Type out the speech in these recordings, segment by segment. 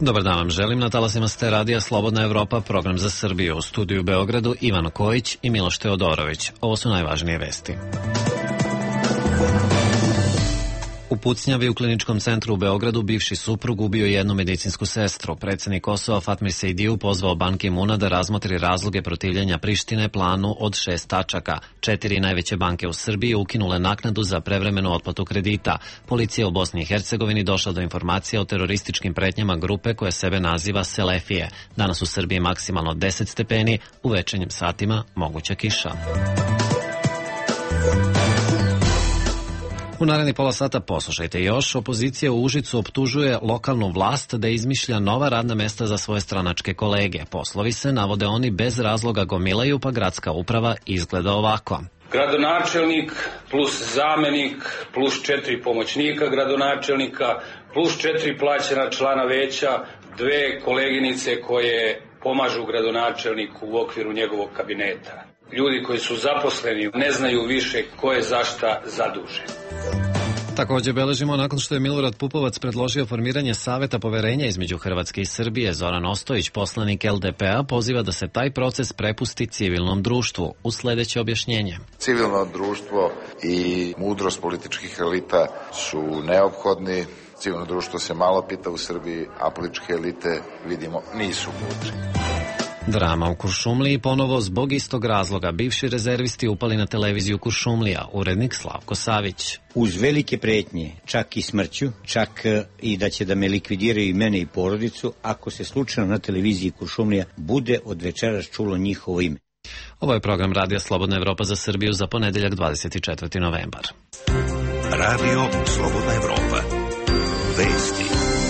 Dobar dan vam želim, na talasima ste radija Slobodna Evropa, program za Srbiju. U studiju u Beogradu Ivan Kojić i Miloš Teodorović. Ovo su najvažnije vesti. U pucnjavi u Kliničkom centru u Beogradu bivši suprug ubio jednu medicinsku sestru. Predsednik Kosova Fatmir Sejdiju pozvao Ban Ki-muna da razmotri razloge protivljenja Prištine planu od 6 tačaka. 4 najveće banke u Srbiji ukinule naknadu za prevremenu otplatu kredita. Policija u Bosni i Hercegovini došla do informacija o terorističkim pretnjama grupe koja sebe naziva Selefije. Danas u Srbiji maksimalno 10 stepeni, u večernjim satima moguća kiša. U narednih pola sata poslušajte još. Opozicija u Užicu optužuje lokalnu vlast da izmišlja nova radna mesta za svoje stranačke kolege. Poslovi se, navode oni, bez razloga gomilaju, pa gradska uprava izgleda ovako. Gradonačelnik plus zamenik plus 4 pomoćnika gradonačelnika plus 4 plaćena člana veća, 2 koleginice koje pomažu gradonačelniku u okviru njegovog kabineta. Ljudi koji su zaposleni ne znaju više ko je za šta zadužen. Također beležimo nakon što je Milorad Pupovac predložio formiranje Saveta poverenja između Hrvatske i Srbije. Zoran Ostojić, poslanik LDP-a, poziva da se taj proces prepusti civilnom društvu. U sledeće objašnjenje. Civilno društvo i mudrost političkih elita su neophodni. Civilno društvo se malo pita u Srbiji, a političke elite, vidimo, nisu mudri. Drama u Kuršumliji ponovo zbog istog razloga. Bivši rezervisti upali na televiziju Kuršumlija, urednik Slavko Savić. Uz velike pretnje, čak i smrću, čak i da će da me likvidiraju i mene i porodicu, ako se slučajno na televiziji Kuršumlija bude od večeras čulo njihovo ime. Ovo je program Radija Slobodna Evropa za Srbiju za ponedeljak 24. novembar. Radio Slobodna Evropa. Vesti.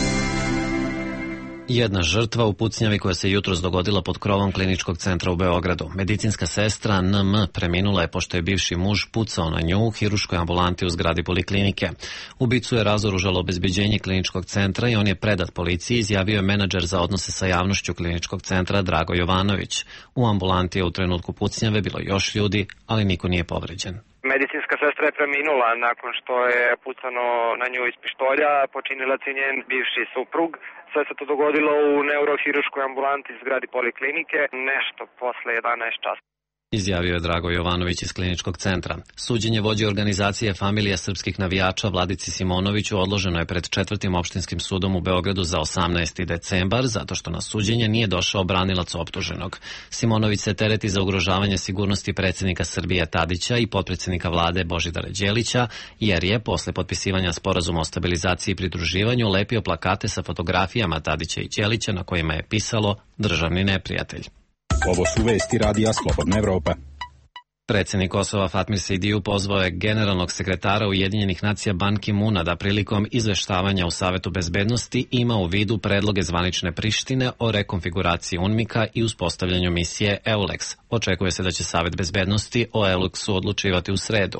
Jedna žrtva u pucnjavi koja se jutros dogodila pod krovom Kliničkog centra u Beogradu. Medicinska sestra NM preminula je pošto je bivši muž pucao na nju u hiruškoj ambulanti u zgradi poliklinike. Ubicu je razoružalo obezbeđenje Kliničkog centra i on je predat policiji, izjavio je menadžer za odnose sa javnošću Kliničkog centra Drago Jovanović. U ambulanti je u trenutku pucnjave bilo još ljudi, ali niko nije povređen. Medicinska sestra je preminula nakon što je pucano na nju iz pištolja, počinilac je njen bivši suprug. Sve se to dogodilo u neurohiruškoj ambulanti iz zgradi poliklinike, nešto posle 11 časa. Izjavio je Drago Jovanović iz Kliničkog centra. Suđenje vođe organizacije Familija srpskih navijača Vladici Simonoviću odloženo je pred 4. opštinskim sudom u Beogradu za 18. decembar, zato što na suđenje nije došao branilac optuženog. Simonović se tereti za ugrožavanje sigurnosti predsjednika Srbije Tadića i potpredsjednika vlade Božidara Đelića, jer je posle potpisivanja sporazuma o stabilizaciji i pridruživanju lepio plakate sa fotografijama Tadića i Đelića na kojima je pisalo državni neprijatelj. Ovo su vesti Radija Slobodna Evropa. Predsjednik Kosova Fatmir Sejdiju pozvao je generalnog sekretara Ujedinjenih nacija Ban Ki-muna da prilikom izveštavanja u Savetu bezbednosti ima u vidu predloge zvanične Prištine o rekonfiguraciji UNMIK-a i uspostavljanju misije EULEX. Očekuje se da će Savet bezbednosti o EULEX-u odlučivati u sredu.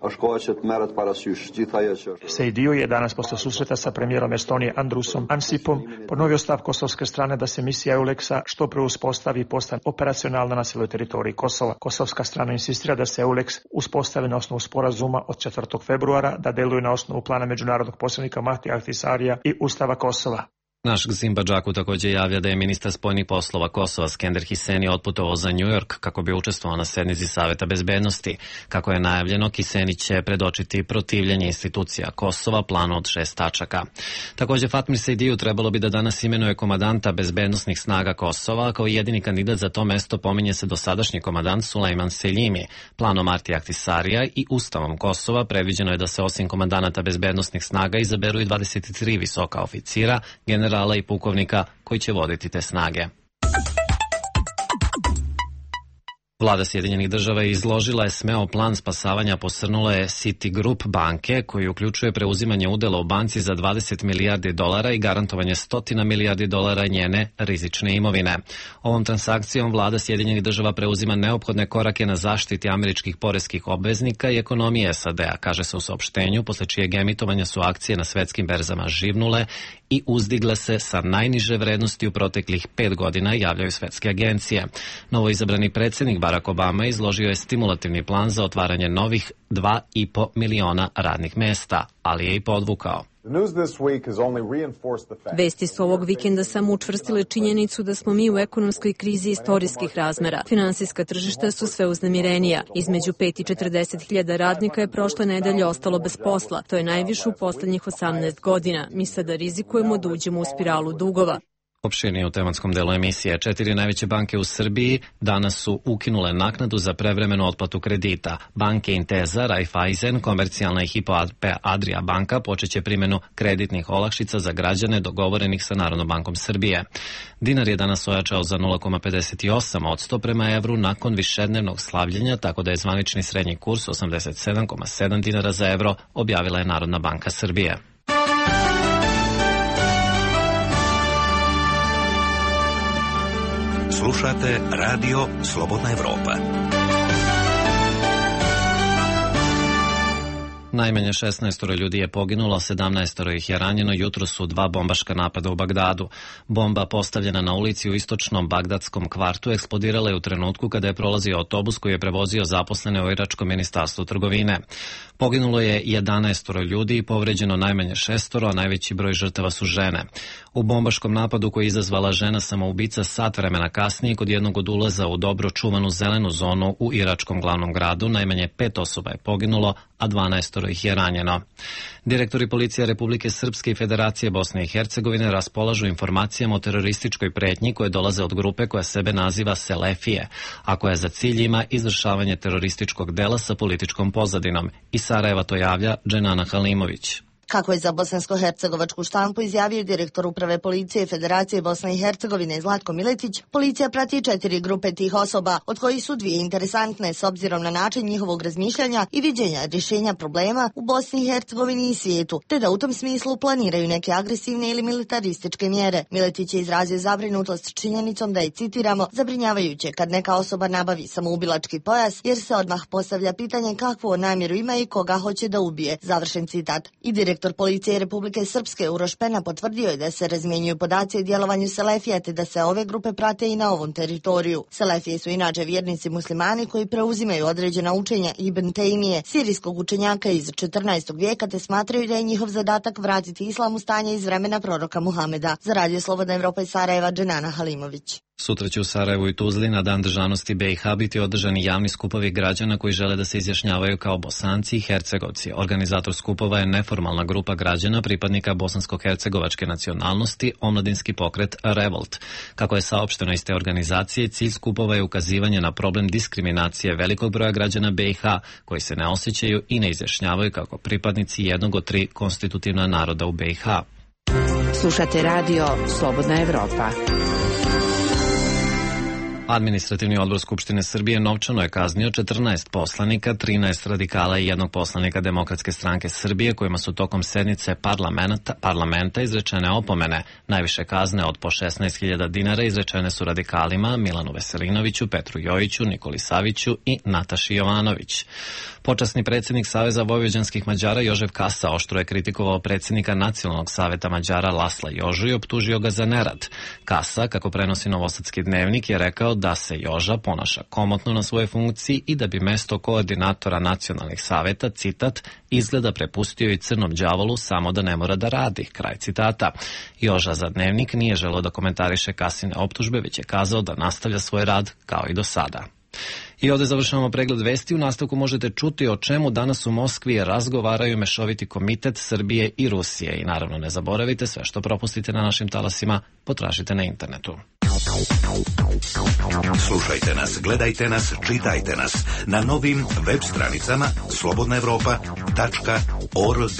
Sejdiju je danas posle susreta sa premijerom Estonije Andrusom Ansipom ponovio stav kosovske strane da se misija EULEX-a što pre uspostavi i postane operacionalna na cijeloj teritoriji Kosova. Kosovska strana insistira da se EULEX uspostavi na osnovu sporazuma od 4. februara, da deluje na osnovu plana međunarodnog posrednika Mahtija Ahtisarija i Ustava Kosova. Naš Gzim Badžaku također javlja da je ministar spoljnih poslova Kosova Skender Hiseni otputovao za New York kako bi učestvovao na sednici Saveta bezbednosti. Kako je najavljeno, Hiseni će predočiti protivljenje institucija Kosova planu od 6 tačaka. Također Fatmir Sejdiju trebalo bi da danas imenuje komandanta bezbednosnih snaga Kosova, kao jedini kandidat za to mesto pominje se dosadašnji komandant Sulejman Seljimi. Planom Mahtija Ahtisarija i Ustavom Kosova predviđeno je da se osim komandanata bezbednosnih snaga izaberu i 23 visoka oficira, generala i pukovnika koji će voditi te snage. Vlada Sjedinjenih država izložila je smeo plan spasavanja posrnule Citigroup banke, koji uključuje preuzimanje udela u banci za 20 milijardi dolara i garantovanje 100 milijardi dolara njene rizične imovine. Ovom transakcijom Vlada Sjedinjenih država preuzima neophodne korake na zaštiti američkih poreskih obveznika i ekonomije SAD-a, kaže se u saopštenju, posle čijeg emitovanja su akcije na svetskim berzama živnule i uzdigle se sa najniže vrednosti u proteklih 5 godina, javljaju svetske agencije. Novoizabrani predsjednik Barack Obama izložio je stimulativni plan za otvaranje novih 2,5 miliona radnih mesta, ali je i podvukao. Vesti su ovog vikenda samo učvrstile činjenicu da smo mi u ekonomskoj krizi istorijskih razmera. Finansijska tržišta su sve uznemirenija. Između 5 i 40.000 radnika je prošle nedelje ostalo bez posla. To je najviše u poslednjih 18 godina. Mi sada rizikujemo da uđemo u spiralu dugova. Opširnije u tematskom delu emisije. 4 najveće banke u Srbiji danas su ukinule naknadu za prevremenu otplatu kredita. Banke Intesa, Raiffeisen, Komercijalna i Hypo Adria banka počeće primjenu kreditnih olakšica za građane dogovorenih sa Narodnom bankom Srbije. Dinar je danas ojačao za 0,58% prema evru nakon višednevnog slavljenja, tako da je zvanični srednji kurs 87,7 dinara za evro, objavila je Narodna banka Srbije. Slušate Radio Slobodna Evropa. Najmanje 16 ljudi je poginulo, 17 ih je ranjeno. Jutro su 2 bombaška napada u Bagdadu. Bomba postavljena na ulici u istočnom bagdadskom kvartu eksplodirala je u trenutku kada je prolazio autobus koji je prevozio zaposlene u iračkom ministarstvu trgovine. Poginulo je 11 ljudi i povređeno najmanje 6, a najveći broj žrtava su žene. U bombaškom napadu koji je izazvala žena samoubica sat vremena kasnije kod jednog od ulaza u dobro čuvanu zelenu zonu u iračkom glavnom gradu, najmanje 5 osoba je poginulo, a 12 ih je ranjeno. Direktori policije Republike Srpske i Federacije Bosne i Hercegovine raspolažu informacijama o terorističkoj pretnji koje dolaze od grupe koja sebe naziva Selefije, a koja za cilj ima izvršavanje terorističkog dela sa političkom pozadinom. Iz Sarajeva to javlja Dženana Halimović. Kako je za bosansko-hercegovačku štampu izjavio direktor uprave policije Federacije Bosne i Hercegovine Zlatko Miletić, policija prati 4 grupe tih osoba, od kojih su 2 interesantne s obzirom na način njihovog razmišljanja i viđenja rješenja problema u Bosni i Hercegovini i svijetu, te da u tom smislu planiraju neke agresivne ili militarističke mjere. Miletić je izrazio zabrinutost činjenicom da je, citiramo, zabrinjavajuće kad neka osoba nabavi samoubilački pojas jer se odmah postavlja pitanje kakvu namjeru ima i koga hoće da ubije. Završen citat. I direktor policije Republike Srpske Uroš Pena potvrdio je da se razmjenjuju podaci o djelovanju Selefija te da se ove grupe prate i na ovom teritoriju. Selefije su inače vjernici muslimani koji preuzimaju određena učenja Ibn Tejmije, sirijskog učenjaka iz 14. vijeka, te smatraju da je njihov zadatak vratiti islam u stanje iz vremena proroka Muhameda. Za Radio Slobodna Evropa iz Sarajeva, Dženana Halimović. Sutra će u Sarajevu i Tuzli na Dan državnosti BiH biti održani javni skupovi građana koji žele da se izjašnjavaju kao Bosanci i Hercegovci. Organizator skupova je neformalna grupa građana pripadnika bosansko-hercegovačke nacionalnosti, omladinski pokret Revolt. Kako je saopšteno iz te organizacije, cilj skupova je ukazivanje na problem diskriminacije velikog broja građana BiH koji se ne osjećaju i ne izjašnjavaju kako pripadnici jednog od 3 konstitutivna naroda u BiH. Slušate Radio Slobodna Evropa. Administrativni odbor Skupštine Srbije novčano je kaznio 14 poslanika, 13 radikala i 1 poslanika Demokratske stranke Srbije kojima su tokom sednice parlamenta izrečene opomene. Najviše kazne od po 16.000 dinara izrečene su radikalima Milanu Veselinoviću, Petru Jojiću, Nikoli Saviću i Nataši Jovanović. Počasni predsjednik Saveza vojvođanskih Mađara Jožef Kasa oštro je kritikovao predsjednika Nacionalnog saveta Mađara Lasla Jožu i optužio ga za nerad. Kasa, kako prenosi Novosadski dnevnik, je rekao da se Joža ponaša komotno na svojoj funkciji i da bi mesto koordinatora nacionalnih saveta, citat, izgleda prepustio i crnom đavolu samo da ne mora da radi, kraj citata. Joža za dnevnik nije želeo da komentariše Kasine optužbe, već je kazao da nastavlja svoj rad kao i do sada. I ovdje završavamo pregled vesti. U nastavku možete čuti o čemu danas u Moskvi razgovaraju mešoviti komitet Srbije i Rusije. I naravno ne zaboravite, sve što propustite na našim talasima potražite na internetu. Slušajte nas, gledajte nas, čitajte nas na novim web stranicama slobodnaevropa.org.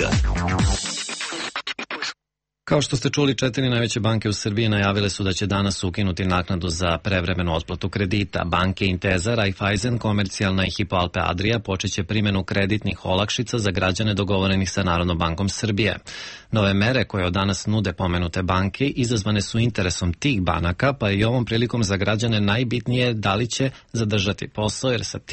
Kao što ste čuli, 4 najveće banke u Srbiji najavile su da će danas ukinuti naknadu za prevremenu otplatu kredita. Banke Intesa, Raiffeisen, Komercijalna i Hypo Adria počeće primjenu kreditnih olakšica za građane dogovorenih sa Narodnom bankom Srbije. Nove mere koje od danas nude pomenute banke izazvane su interesom tih banaka, pa je i ovom prilikom za građane najbitnije da li će zadržati posao, jer sa tim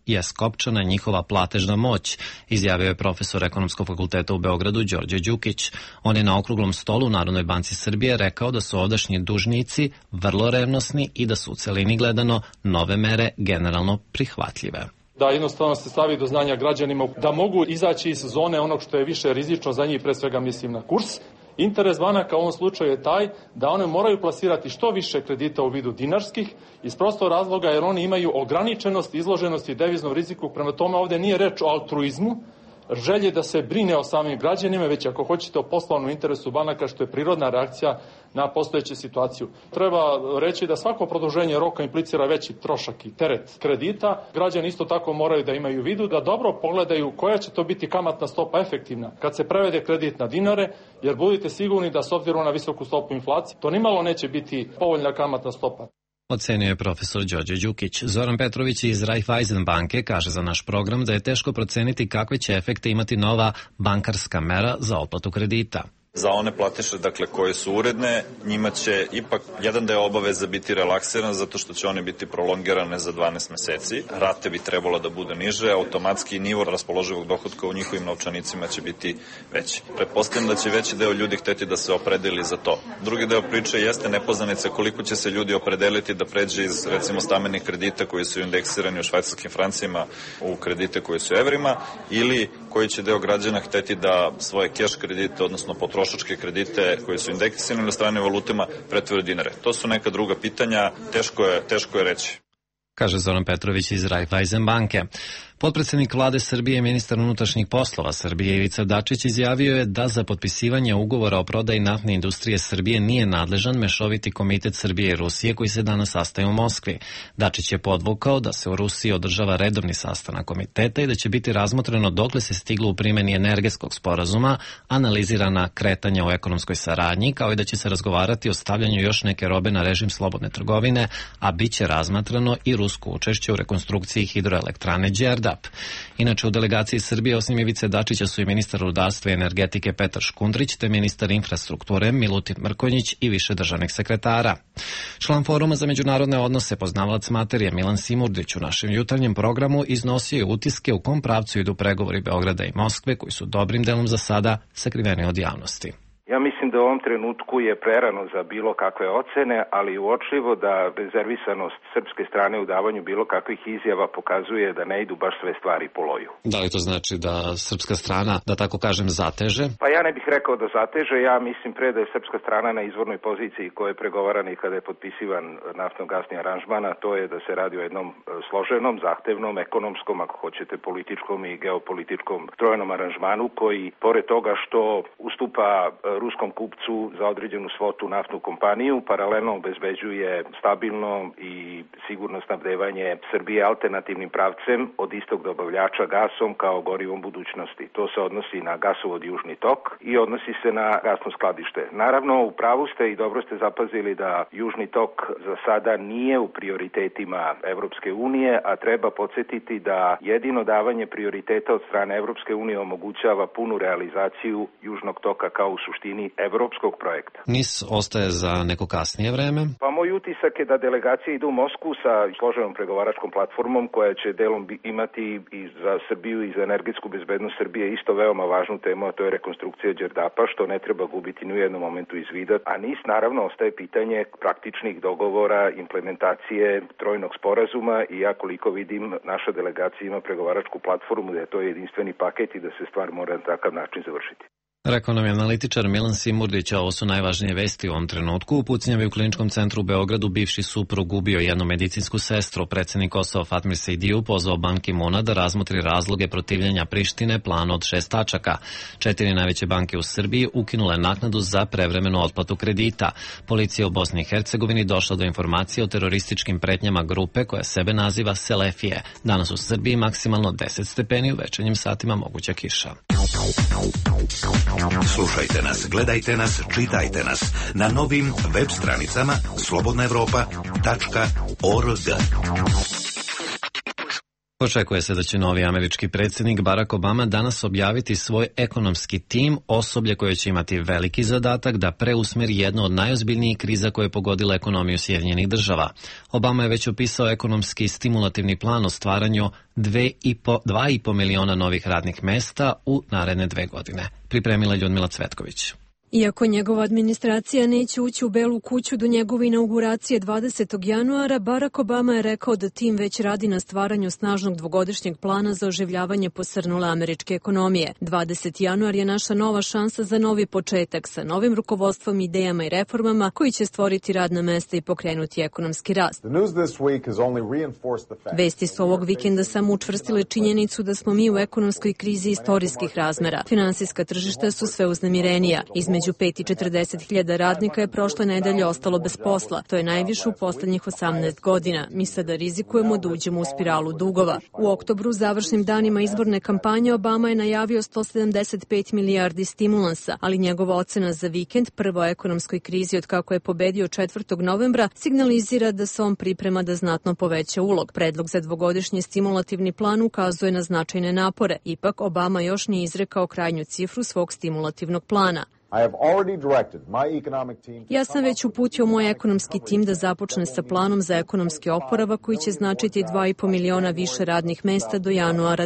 je skopčana njihova platežna moć, izjavio je profesor Ekonomskog fakulteta u Beogradu Đorđe Đukić. On je na okruglom stolu u Narodnoj banci Srbije rekao da su ovdašnji dužnici vrlo revnosni i da su u celini gledano nove mere generalno prihvatljive. Da jednostavno se stavi do znanja građanima da mogu izaći iz zone onog što je više rizično za njih, pre svega mislim na kurs. Interes banaka u ovom slučaju je taj da one moraju plasirati što više kredita u vidu dinarskih iz prostog razloga jer oni imaju ograničenost izloženosti deviznom riziku. Prema tome ovde nije reč o altruizmu, želje da se brine o samim građanima, već ako hoćete o poslovnom interesu banaka, što je prirodna reakcija na postojeću situaciju. Treba reći da svako produženje roka implicira veći trošak i teret kredita. Građani isto tako moraju da imaju u vidu da dobro pogledaju koja će to biti kamatna stopa efektivna kad se prevede kredit na dinare, jer budite sigurni da s obzirom na visoku stopu inflacije to nimalo neće biti povoljna kamatna stopa. Ocenio je profesor Đorđe Đukić. Zoran Petrović iz Raiffeisen banke kaže za naš program da je teško proceniti kakve će efekte imati nova bankarska mera za otplatu kredita. Za one platiše, dakle, koje su uredne, njima će ipak jedan deo obaveza biti relaksiran zato što će one biti prolongirane za 12 meseci. Rate bi trebalo da bude niže, automatski nivo raspoloživog dohotka u njihovim novčanicima će biti veći. Pretpostavljam da će veći deo ljudi hteti da se opredeli za to. Drugi deo priče jeste nepoznanica koliko će se ljudi opredeliti da pređe iz, recimo, stambenih kredita koji su indeksirani u švajcarskim francima u kredite koji su evrima, ili koji će deo građana hteti da svoje keš kredite, odnosno potrošačke kredite koji su indeksirani na stranim valutama pretvore u dinare. To su neka druga pitanja, teško je reći. Kaže Zoran Petrović iz Raiffeisen banke. Potpredsednik vlade Srbije i ministar unutrašnjih poslova Srbije Ivica Dačić izjavio je da za potpisivanje ugovora o prodaji naftne industrije Srbije nije nadležan mešoviti komitet Srbije i Rusije koji se danas sastaje u Moskvi. Dačić je podvukao da se u Rusiji održava redovni sastanak komiteta i da će biti razmotreno dokle se stiglo u primeni energetskog sporazuma, analizirana kretanja u ekonomskoj saradnji, kao i da će se razgovarati o stavljanju još neke robe na režim slobodne trgovine, a bit će razmatrano i rusko učešće u rekonstrukciji hidroelektrane Đerdap. Inače, u delegaciji Srbije osim Ivice Dačića su i ministar rudarstva i energetike Petar Škundrić te ministar infrastrukture Milutin Mrkonjić i više državnih sekretara. Član Foruma za međunarodne odnose, poznavalac materije Milan Simurdić u našem jutarnjem programu iznosio je utiske u kom pravcu idu pregovori Beograda i Moskve koji su dobrim delom za sada sakriveni od javnosti. Ja mislim da u ovom trenutku je prerano za bilo kakve ocene, ali uočljivo da rezervisanost srpske strane u davanju bilo kakvih izjava pokazuje da ne idu baš sve stvari po loju. Da li to znači da srpska strana, da tako kažem, zateže? Pa ja ne bih rekao da zateže, ja mislim pre da je srpska strana na izvornoj poziciji koja je pregovarana i kada je potpisivan naftno-gasni aranžman, a to je da se radi o jednom složenom, zahtevnom, ekonomskom, ako hoćete, političkom i geopolitičkom trojnom aranžmanu koji, pored toga što ustupa ruskom kupcu za određenu svotu naftnu kompaniju, paralelno obezbeđuje stabilno i sigurno snabdevanje Srbije alternativnim pravcem od istog dobavljača gasom kao gorivom budućnosti. To se odnosi na gasovod Južni tok i odnosi se na gasno skladište. Naravno, u pravu ste i dobro ste zapazili da Južni tok za sada nije u prioritetima Evropske unije, a treba podsjetiti da jedino davanje prioriteta od strane Evropske unije omogućava punu realizaciju Južnog toka kao u suštini evropskog projekta. NIS ostaje za neko kasnije vreme? Pa moj utisak je da delegacije idu u Moskvu sa složenom pregovaračkom platformom koja će delom imati i za Srbiju i za energetsku bezbednost Srbije isto veoma važnu temu, a to je rekonstrukcija Đerdapa, što ne treba gubiti ni u jednom momentu iz vida. A NIS naravno ostaje pitanje praktičnih dogovora, implementacije trojnog sporazuma i ja koliko vidim naša delegacija ima pregovaračku platformu da je to jedinstveni paket i da se stvar mora na takav način završiti. Rekao nam je analitičar Milan Simurdić, a ovo su najvažnije vesti u ovom trenutku. U pucnjavi u Kliničkom centru u Beogradu bivši suprug ubio jednu medicinsku sestru. Predsednik Kosova Fatmir Sejdiju pozvao Ban Ki-muna da razmotri razloge protivljenja Prištine planu od 6 tačaka. 4 najveće banke u Srbiji ukinule naknadu za prevremenu otplatu kredita. Policija u Bosni i Hercegovini došla do informacije o terorističkim pretnjama grupe koja sebe naziva Selefije. Danas u Srbiji maksimalno 10 stepeni, u večernjim satima moguća kiša. Slušajte nas, gledajte nas, čitajte nas na novim web stranicama slobodnaevropa.org. Očekuje se da će novi američki predsjednik Barack Obama danas objaviti svoj ekonomski tim, osoblje koje će imati veliki zadatak da preusmeri jednu od najozbiljnijih kriza koje je pogodila ekonomiju Sjedinjenih država. Obama je već opisao ekonomski stimulativni plan o stvaranju 2,5 miliona novih radnih mesta u naredne 2 godine. Pripremila Ljudmila Cvetković. Iako njegova administracija neće ući u Belu kuću do njegove inauguracije 20. januara, Barack Obama je rekao da tim već radi na stvaranju snažnog dvogodišnjeg plana za oživljavanje posrnule američke ekonomije. 20. januar je naša nova šansa za novi početak sa novim rukovodstvom, idejama i reformama koji će stvoriti radna mesta i pokrenuti ekonomski rast. Vesti su ovog vikenda samo učvrstile činjenicu da smo mi u ekonomskoj krizi istorijskih razmera. Finansijska tržišta su sve uznemirenija. Između 5 i 40 hiljada radnika je prošle nedelje ostalo bez posla. To je najviše u poslednjih 18 godina. Mi sada rizikujemo da uđemo u spiralu dugova. U oktobru, završnim danima izborne kampanje, Obama je najavio 175 milijardi stimulansa, ali njegova ocena za vikend, prvoj ekonomskoj krizi od kako je pobedio 4. novembra, signalizira da se on priprema da znatno poveća ulog. Predlog za dvogodišnji stimulativni plan ukazuje na značajne napore. Ipak, Obama još nije izrekao krajnju cifru svog stimulativnog plana. Ja sam već uputio moj ekonomski tim da započne sa planom za ekonomski oporavak koji će značiti 2,5 miliona više radnih mesta do januara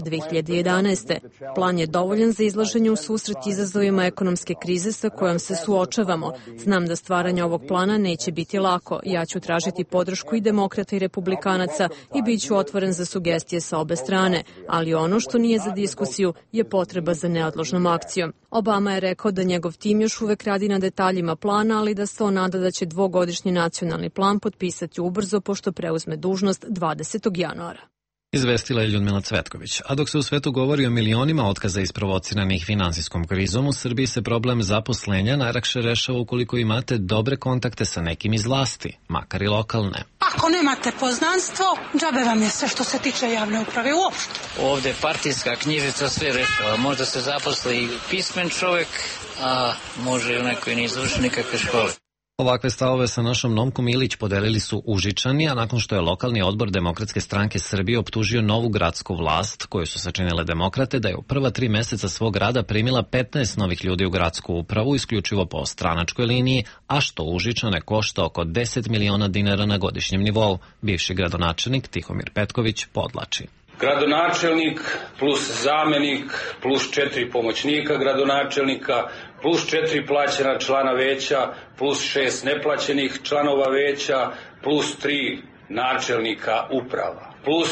2011. Plan je dovoljan za izlaženje u susret izazovima ekonomske krize sa kojom se suočavamo. Znam da stvaranje ovog plana neće biti lako. Ja ću tražiti podršku i demokrata i republikanaca i bit ću otvoren za sugestije sa obe strane. Ali ono što nije za diskusiju je potreba za neodložnom akcijom. Obama je rekao da njegov tim još uvek radi na detaljima plana, ali da se on nada da će dvogodišnji nacionalni plan potpisati ubrzo pošto preuzme dužnost 20. januara. Izvestila je Ljudmila Cvetković. A dok se u svetu govori o milionima otkaza isprovociranih finansijskom krizom, u Srbiji se problem zaposlenja najlakše rešava ukoliko imate dobre kontakte sa nekim iz vlasti, makar i lokalne. Ako nemate poznanstvo, džabe vam je sve što se tiče javne uprave uopšte. Ovde partijska knjižica sve rešava. Možda se zaposli pismen čovek, a može i onaj koji nije završio nikakve škole. Ovakve stavove sa našom Nomkom Ilić podelili su Užičani, a nakon što je lokalni odbor Demokratske stranke Srbije optužio novu gradsku vlast, koju su sačinile demokrate, da je u prva 3 meseca svog rada primila 15 novih ljudi u gradsku upravu, isključivo po stranačkoj liniji, a što Užičane košta oko 10 miliona dinara na godišnjem nivou. Bivši gradonačelnik Tihomir Petković podlači. Gradonačelnik plus zamenik plus 4 pomoćnika gradonačelnika plus 4 plaćena člana veća plus 6 neplaćenih članova veća plus 3 načelnika uprava plus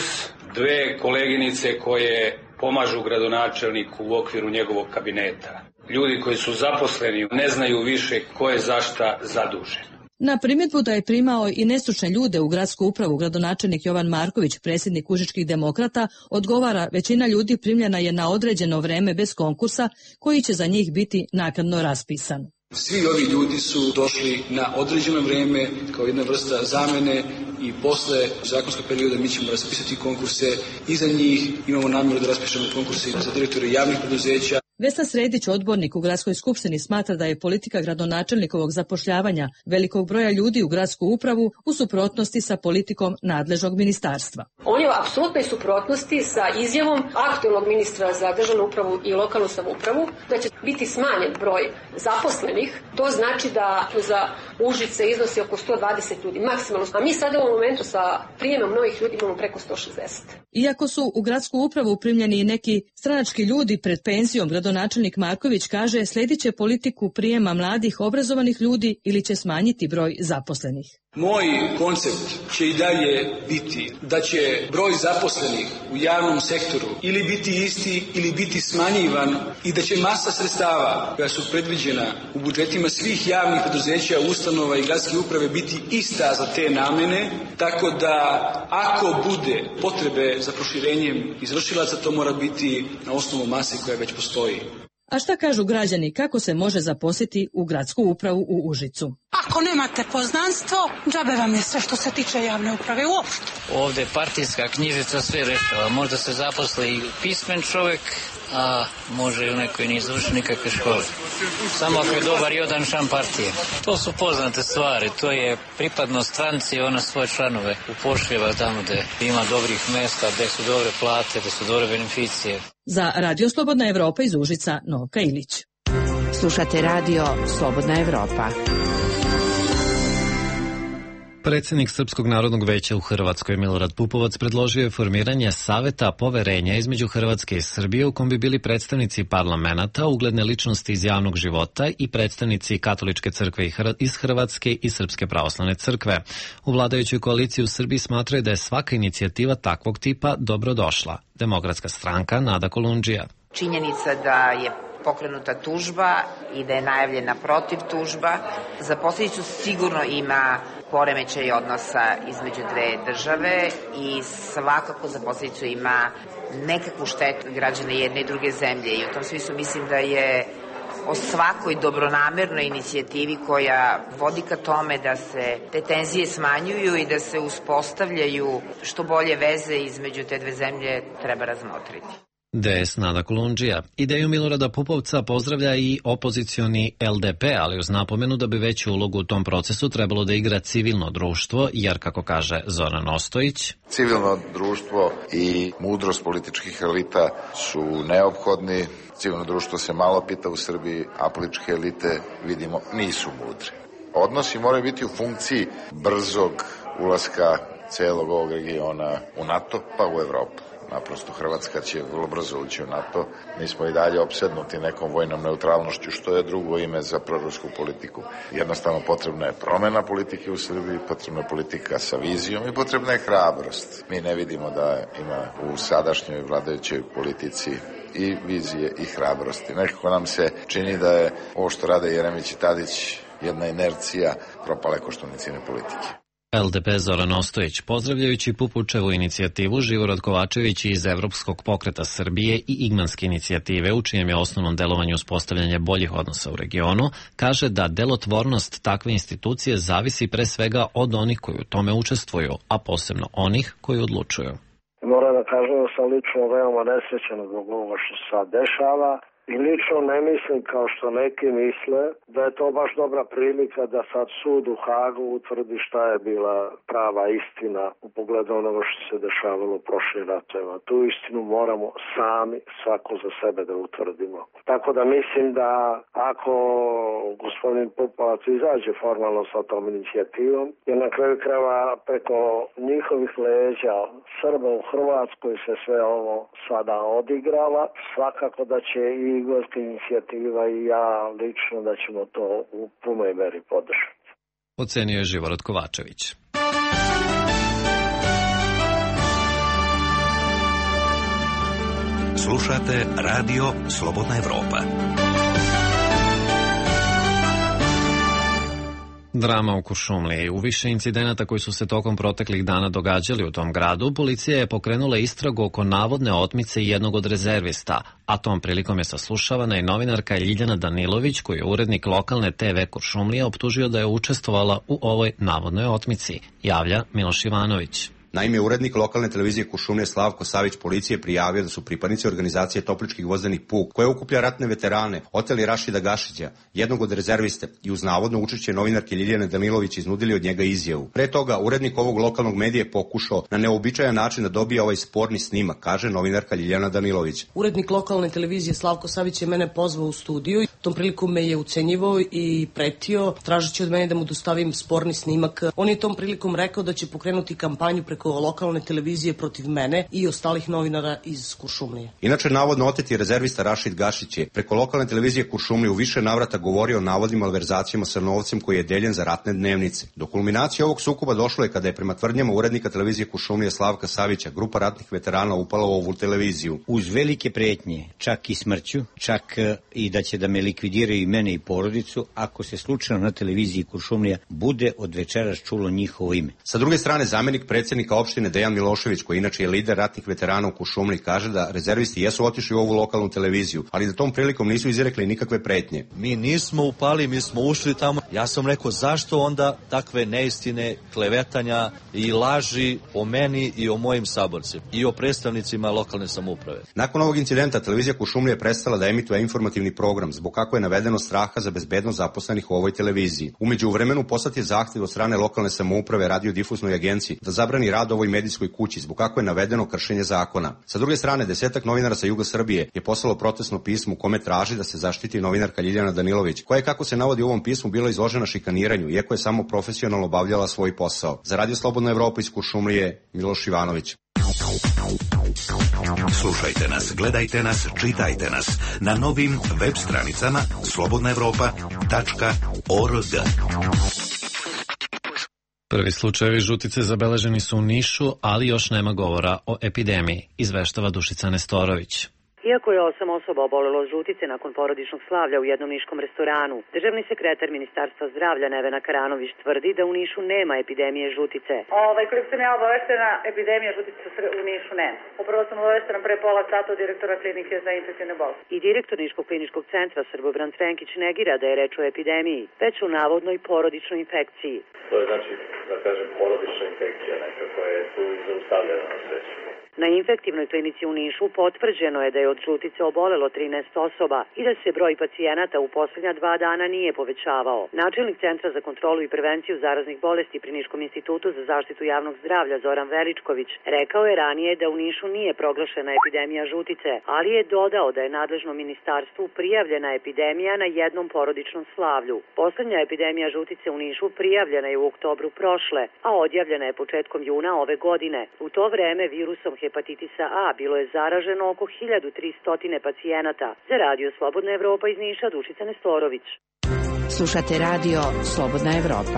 2 koleginice koje pomažu gradonačelniku u okviru njegovog kabineta. Ljudi koji su zaposleni ne znaju više ko je za šta zadužen. Na primjedbu da je primao i nestručne ljude u gradsku upravu, gradonačelnik Jovan Marković, predsjednik Užičkih demokrata, odgovara: većina ljudi primljena je na određeno vreme bez konkursa koji će za njih biti naknadno raspisan. Svi ovi ljudi su došli na određeno vreme kao jedna vrsta zamene i posle zakonskog perioda mi ćemo raspisati konkurse i za njih. Imamo namjeru da raspišemo konkurse za direktore javnih preduzeća. Vesna Sredić, odbornik u Gradskoj skupštini, smatra da je politika gradonačelnikovog zapošljavanja velikog broja ljudi u gradsku upravu u suprotnosti sa politikom nadležnog ministarstva. On je u apsolutnoj suprotnosti sa izjavom aktuelnog ministra za državnu upravu i lokalnu samoupravu da će biti smanjen broj zaposlenih. To znači da za Užice iznosi oko 120 ljudi maksimalno, a mi sada u ovom momentu sa prijemom novih ljudi imamo preko 160. Iako su u gradsku upravu primljeni neki stranački ljudi pred penzijom, gradonačelnik Marković kaže sledit će politiku prijema mladih obrazovanih ljudi ili će smanjiti broj zaposlenih. Moj koncept će i dalje biti da će broj zaposlenih u javnom sektoru ili biti isti ili biti smanjivan i da će masa sredstava koja su predviđena u budžetima svih javnih preduzeća, ustanova i gradske uprave biti ista za te namene, tako da ako bude potrebe za proširenjem izvršilaca, to mora biti na osnovu mase koja već postoji. A šta kažu građani, kako se može zaposliti u gradsku upravu u Užicu? Ako nemate poznanstvo, džabe vam je sve što se tiče javne uprave uopšte. Ovde partijska knjižica sve rešava. Možda se zaposli pismen čovek, a može i onaj koji nije završio nikakve škole. Samo ako je dobar i odan član partije. To su poznate stvari, to je pripadnost stranci, ona svoje članove upošljava tamo gde ima dobrih mesta, gde su dobre plate, gde su dobre beneficije. Za Radio Slobodna Evropa iz Užica, Novka Ilić. Slušate Radio Slobodna Evropa. Predsjednik Srpskog narodnog veća u Hrvatskoj Milorad Pupovac predložio je formiranje Saveta poverenja između Hrvatske i Srbije u kom bi bili predstavnici parlamenta, ugledne ličnosti iz javnog života i predstavnici Katoličke crkve iz Hrvatske i Srpske pravoslavne crkve. U vladajućoj koaliciji u Srbiji smatraju da je svaka inicijativa takvog tipa dobrodošla. Demokratska stranka Nada Kolundžija. Činjenica da je pokrenuta tužba i da je najavljena protiv tužba za posljedicu sigurno ima poremećaj odnosa između dve države i svakako za posljedicu ima nekakvu štetu građana jedne i druge zemlje. I u tom smislu mislim da je o svakoj dobronamernoj inicijativi koja vodi ka tome da se te tenzije smanjuju i da se uspostavljaju što bolje veze između te dve zemlje treba razmotriti. DS Nada Kolundžija. Ideju Milorada Pupovca pozdravlja i opozicioni LDP, ali uz napomenu da bi veću ulogu u tom procesu trebalo da igra civilno društvo, jer, kako kaže Zoran Ostojić, civilno društvo i mudrost političkih elita su neophodni. Civilno društvo se malo pita u Srbiji, a političke elite, vidimo, nisu mudre. Odnosi moraju biti u funkciji brzog ulaska celog ovog regiona u NATO, pa u Evropu. Naprosto Hrvatska će vrlo brzo ući u NATO. Mi smo i dalje opsednuti nekom vojnom neutralnošću, što je drugo ime za prorusku politiku. Jednostavno potrebna je promena politike u Srbiji, potrebna je politika sa vizijom i potrebna je hrabrost. Mi ne vidimo da ima u sadašnjoj vladajućoj politici i vizije i hrabrosti. Nekako nam se čini da je ovo što rade Jeremić i Tadić jedna inercija propale koštunicine politike. LDP Zoran Ostojić, pozdravljajući Pupovčevu inicijativu, Živorad Kovačević iz Evropskog pokreta Srbije i Igmanske inicijative, u čijem je osnovnom delovanju uspostavljanje boljih odnosa u regionu, kaže da delotvornost takve institucije zavisi pre svega od onih koji u tome učestvuju, a posebno onih koji odlučuju. Moram da kažem da sam lično veoma nesrećan zbog ovoga što se sad dešava. I lično ne mislim, kao što neki misle, da je to baš dobra prilika da sad sud u Hagu utvrdi šta je bila prava istina u pogledu onoga što se dešavalo u prošlim ratovima. Tu istinu moramo sami, svako za sebe da utvrdimo. Tako da mislim da ako gospodin Pupovac izađe formalno sa tom inicijativom, jer na kraju krajeva preko njihovih leđa Srba u Hrvatskoj se sve ovo sada odigrava, svakako da će i Igorska inicijativa i ja lično da ćemo to u punoj meri podržati. Ocenio je Živorad Kovačević. Slušate Radio Slobodna Evropa. Drama u Kuršumliji. U više incidenata koji su se tokom proteklih dana događali u tom gradu, policija je pokrenula istragu oko navodne otmice jednog od rezervista, a tom prilikom je saslušavana i novinarka Ljiljana Danilović, koju je urednik lokalne TV Kuršumlije optužio da je učestvovala u ovoj navodnoj otmici, javlja Miloš Ivanović. Naime, urednik lokalne televizije Kuršumlije Slavko Savić policije prijavio da su pripadnici organizacije Topličkih vozdenih puk, koja okuplja ratne veterane, oteli Rašida Gašića, jednog od rezerviste, i uz navodno učešće novinarke Ljiljane Danilović iznudili od njega izjavu. Pre toga, urednik ovog lokalnog medija je pokušao na neobičajan način da dobije ovaj sporni snimak, kaže novinarka Ljiljana Danilović. Urednik lokalne televizije Slavko Savić je mene pozvao u studiju, tom prilikom me je ucenjivao i pretio, tražeći od mene da mu dostavim sporni snimak. On je tom prilikom rekao da će pokrenuti kampanju preko lokalne televizije protiv mene i ostalih novinara iz Kuršumlije. Inače, navodno oteti rezervista Rašid Gašić je preko lokalne televizije Kuršumlije u više navrata govorio o navodnim malverzacijama sa novcem koji je deljen za ratne dnevnice. Do kulminacije ovog sukoba došlo je kada je prema tvrdnjama urednika televizije Kuršumlije Slavka Savića grupa ratnih veterana upala u ovu televiziju. Uz velike pretnje, čak i smrću, čak i da će da me likvidiraju i mene i porodicu, ako se slučajno na televiziji Kuršumlija bude od večeras čulo njihovo ime. Sa druge strane, zamjenik predsjednika opštine Dejan Milošević, koji inače je lider ratnih veterana u Kuršumliji, kaže da rezervisti jesu otišli u ovu lokalnu televiziju, ali da tom prilikom nisu izrekli nikakve pretnje. Mi nismo upali, mi smo ušli tamo. Ja sam rekao zašto onda takve neistine, klevetanja i laži o meni i o mojim saborcima i o predstavnicima lokalne samouprave. Nakon ovog incidenta televizija Kuršumlija je prestala da emituje informativni program, zbog kako je navedeno straha za bezbednost zaposlenih u ovoj televiziji. Umeđu vremenu poslat je zahtev od strane lokalne samouprave radiodifuznoj agenciji da zabrani rad ovoj medijskoj kući, zbog kako je navedeno kršenje zakona. Sa druge strane, 10 novinara sa juga Srbije je poslalo protestno pismo u kome traži da se zaštiti novinarka Ljiljana Danilović, koja je, kako se navodi u ovom pismu, bila izložena šikaniranju, iako je samo profesionalno obavljala svoj posao. Za Radio Slobodna Evropa iz Kuršumlije, Miloš Ivanović. Slušajte nas, gledajte nas, čitajte nas na novim web stranicama slobodnaevropa.org. Prvi slučajevi žutice zabeleženi su u Nišu, ali još nema govora o epidemiji, izveštava Dušica Nestorović. Iako je 8 osoba obolelo od žutice nakon porodičnog slavlja u jednom niškom restoranu, državni sekretar Ministarstva zdravlja Nevena Karanović tvrdi da u Nišu nema epidemije žutice. Koliko sam ja obaveštena, epidemija žutice u Nišu nema. Upravo sam obaveštena pre pola sata od direktora klinike za infektivne bolesti. I direktor Niškog kliničkog centra Srbobran Trenkić negira da je reč o epidemiji, već o navodnoj porodičnoj infekciji. To je znači, da kažem, porodična infekcija neka koja je tu zaustavljena na sreću. Na infektivnoj klinici u Nišu potvrđeno je da je od žutice obolelo 13 osoba i da se broj pacijenata u posljednja 2 dana nije povećavao. Načelnik Centra za kontrolu i prevenciju zaraznih bolesti pri Niškom institutu za zaštitu javnog zdravlja Zoran Veličković rekao je ranije da u Nišu nije proglašena epidemija žutice, ali je dodao da je nadležnom ministarstvu prijavljena epidemija na jednom porodičnom slavlju. Posljednja epidemija žutice u Nišu prijavljena je u oktobru prošle, a odjavljena je početkom juna ove godine. U to vreme virusom hepatitisa A bilo je zaraženo oko 1300 pacijenata. Za Radio Slobodna Evropa iz Niša, Dušica Nestorović. Slušate Radio Slobodna Evropa.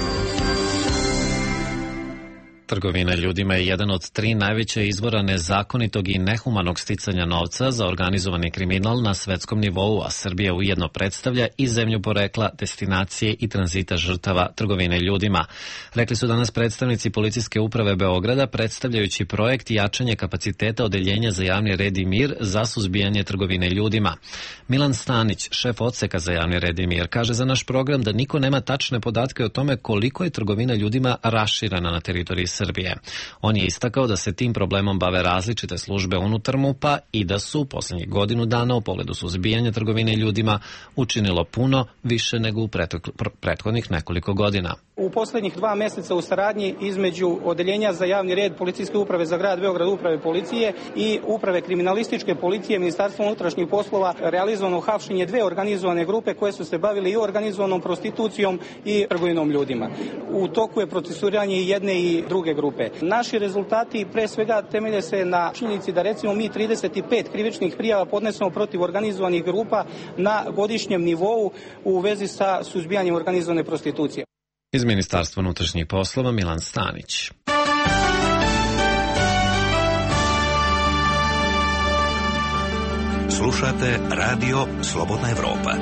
Trgovina ljudima je jedan od 3 najveća izvora nezakonitog i nehumanog sticanja novca za organizovani kriminal na svetskom nivou, a Srbija ujedno predstavlja i zemlju porekla, destinacije i tranzita žrtava trgovine ljudima. Rekli su danas predstavnici Policijske uprave Beograda, predstavljajući projekt jačanje kapaciteta Odeljenja za javni red i mir za suzbijanje trgovine ljudima. Milan Stanić, šef odseka za javni red i mir, kaže za naš program da niko nema tačne podatke o tome koliko je trgovina ljudima raširena na teritoriji Srbije. On je istakao da se tim problemom bave različite službe unutar MUP-a i da su u posljednjih godinu dana u pogledu suzbijanja trgovine ljudima učinilo puno više nego u prethodnih nekoliko godina. U posljednjih 2 mjeseca u saradnji između Odeljenja za javni red Policijske uprave za grad Beograd, uprave policije i uprave kriminalističke policije Ministarstva unutrašnjih poslova realizovano hapšenje 2 organizovane grupe koje su se bavili i organizovanom prostitucijom i trgovinom ljudima. U toku je procesuiranje jedne i druge grupe. Naši rezultati pre svega temelje se na činjenici da recimo mi 35 krivičnih prijava podnesemo protiv organizovanih grupa na godišnjem nivou u vezi sa suzbijanjem organizovane prostitucije. Iz Ministarstva unutrašnjih poslova Milan Stanić. Slušate Radio Slobodna Evropa.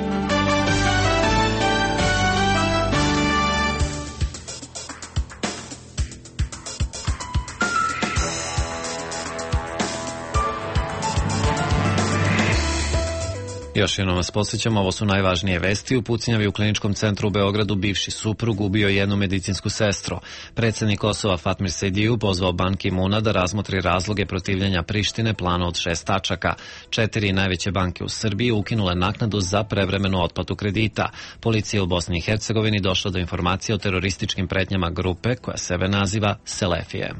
Još jednom vas podsjećamo, ovo su najvažnije vesti. U pucnjavi u Kliničkom centru u Beogradu bivši suprug ubio jednu medicinsku sestru. Predsjednik Kosova Fatmir Sejdiju pozvao Ban Ki-muna da razmotri razloge protivljenja Prištine planu od 6 tačaka. 4 najveće banke u Srbiji ukinule naknadu za prevremenu otplatu kredita. Policija u Bosni i Hercegovini došla do informacije o terorističkim pretnjama grupe koja sebe naziva Selefije.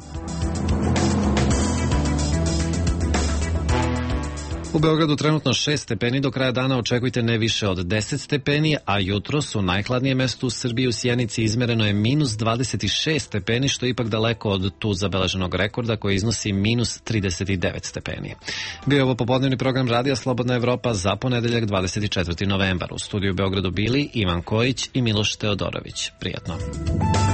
U Beogradu trenutno 6 stepeni, do kraja dana očekujte ne više od 10 stepeni, a jutros u najhladnijem mestu u Srbiji u Sjenici izmereno je minus 26 stepeni, što je ipak daleko od tu zabeleženog rekorda koji iznosi minus 39 stepeni. Bio je ovo popodnevni program Radija Slobodna Evropa za ponedeljak 24. novembar. U studiju u Beogradu bili Ivan Kojić i Miloš Teodorović. Prijatno.